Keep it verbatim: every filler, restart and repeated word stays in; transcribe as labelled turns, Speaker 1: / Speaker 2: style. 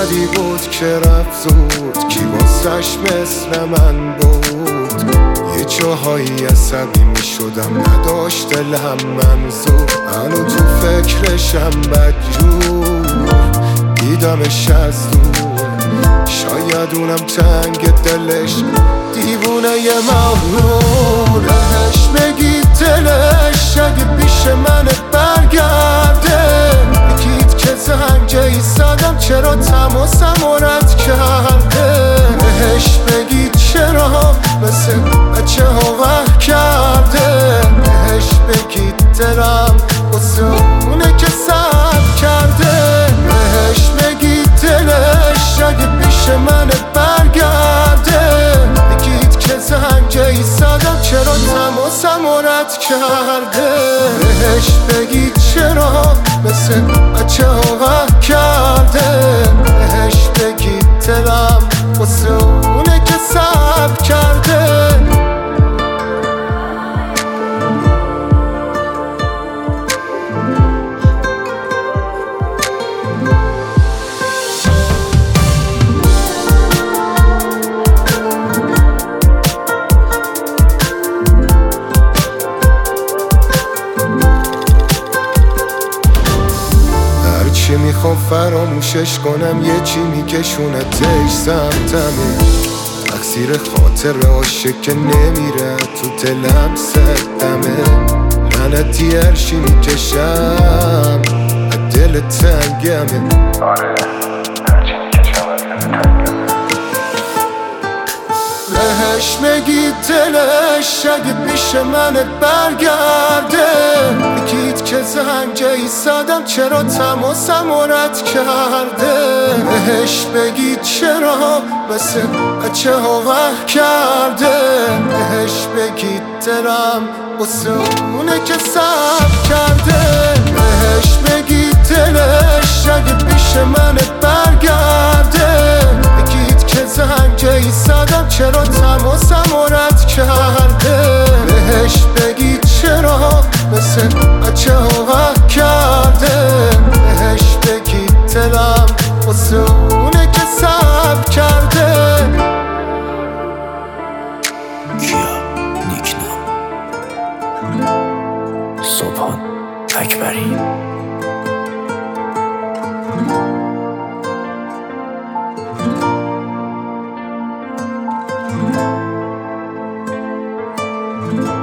Speaker 1: بدی بود که رفت زود، کی واسش مثل من بود. یه جاهایی عصبی می شدم نداشت دلم منظور، هنو تو فکرشم بدجور دیدمش از دور. شاید اونم تنگ دلش دیوونه ی مغرور. بهش بگی دلش اگه پیش من برگرده، بگید که زنگ ایستادم چرا تماسم رد کرده. بهش بگید چرا مثل بچه ها وح کرده. بهش بگید دلم واسه اونه که صبر کرده. بهش بگید دلش اگه پیش من برگرده، بگید که زنگ ایستادم چرا تماسم رد کرده. بهش بگید چرا مثل بچه ها وح کرده. بهش بگید دلم واسه اونه که صبر کرده. چی میخوام فراموشش کنم، یه چی میکشونه تش سمتمه. تقصیر خاطر عاشق که نمیره تو دلم سردمه. لعنتی هرشی میکشم از دل تنگمه.
Speaker 2: آره هرچی میکشم از دل تنگمه.
Speaker 1: بهش بگید دلش اگه پیش من برگرده، بگید که زنگ ایستادم چرا تماسم رد کرده. بهش بگید چرا مثل بچه ها وح کرده. بهش بگید دلم واسه اونه که صبر کرده. بهش بگید دلش اگه پیش من برگرده، بگید که زنگ ایستادم چرا تماسم رد کرده. بهش بگید چرا مثل بچه ها وح کرده. بهش بگید دلم واسه اونه که صبر کرده.
Speaker 3: کیا نیکنام سبحان اکبری.
Speaker 1: thank you